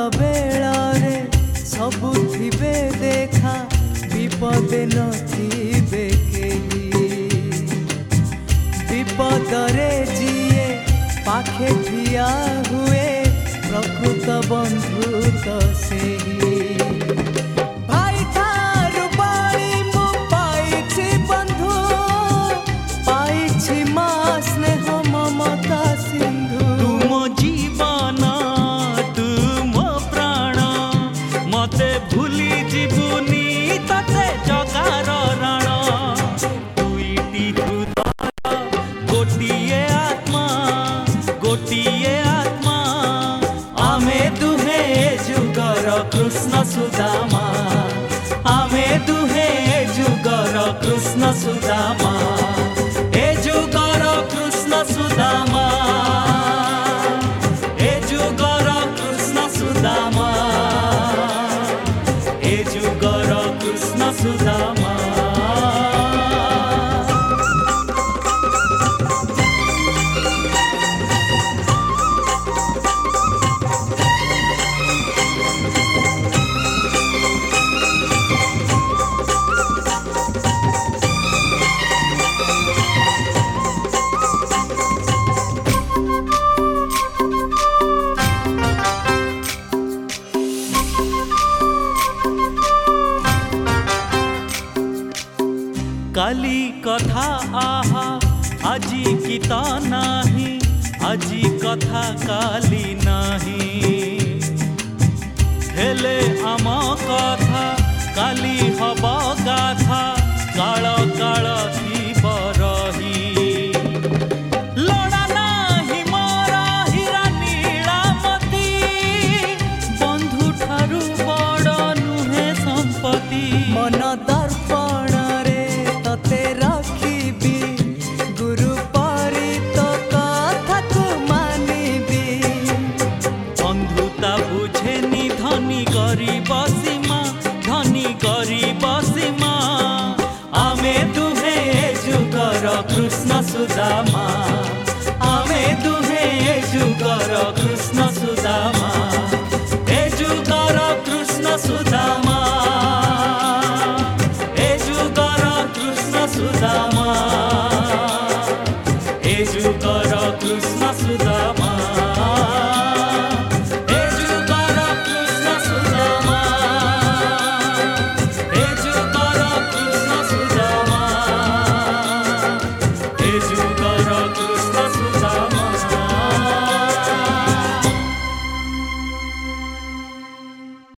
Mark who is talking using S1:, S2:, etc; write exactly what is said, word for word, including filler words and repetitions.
S1: बेलारे सबु थिबे देखा विपदे नथिबे केही विपदरे जिए पाखे ठिया हुए प्रकृत बंधु तो सेही भाई थारु बाणी मु पाइछि बंधु पाइछि मा स्नेह ममता सिंधु
S2: तुम जीवन तुम प्राण मते भूली जीवनी तते जगार राण दुईटी हृदय गोटिए आत्मा गोटिए आत्मा आमे दुहे जुगर कृष्ण सुदामा आमे दुहे जुगर कृष्ण सुदामा ए जुगर कृष्ण सुदामा ए जुगर कृष्ण सुदामा ए जुगर कृष्ण सुदामा काली कथा आहा आजी किता नाही आजी कथा काली नाही हेले आम कथा काली हब गाथा काल काल थीब रही लड़ा नाही मोर हीरा नीलामती बंधु ठारू बड़ नुहे संपत्ति
S1: मन दर्पण ते रखी गुरु परी तो कथा को मानिबी
S2: बंधुता बुझेनी धनी गरीब सीमा धनी गरीब सीमा आमे दुहे जुगर कृष्ण सुदामा आमे दुहे जुगर कृष्ण सुदामा ए जुगर कृष्ण सुदामा सुदामा ए जुगर कृष्ण सुदामा ए जुगर कृष्ण सुदामा ए जुगर कृष्ण सुदामा ए जुगर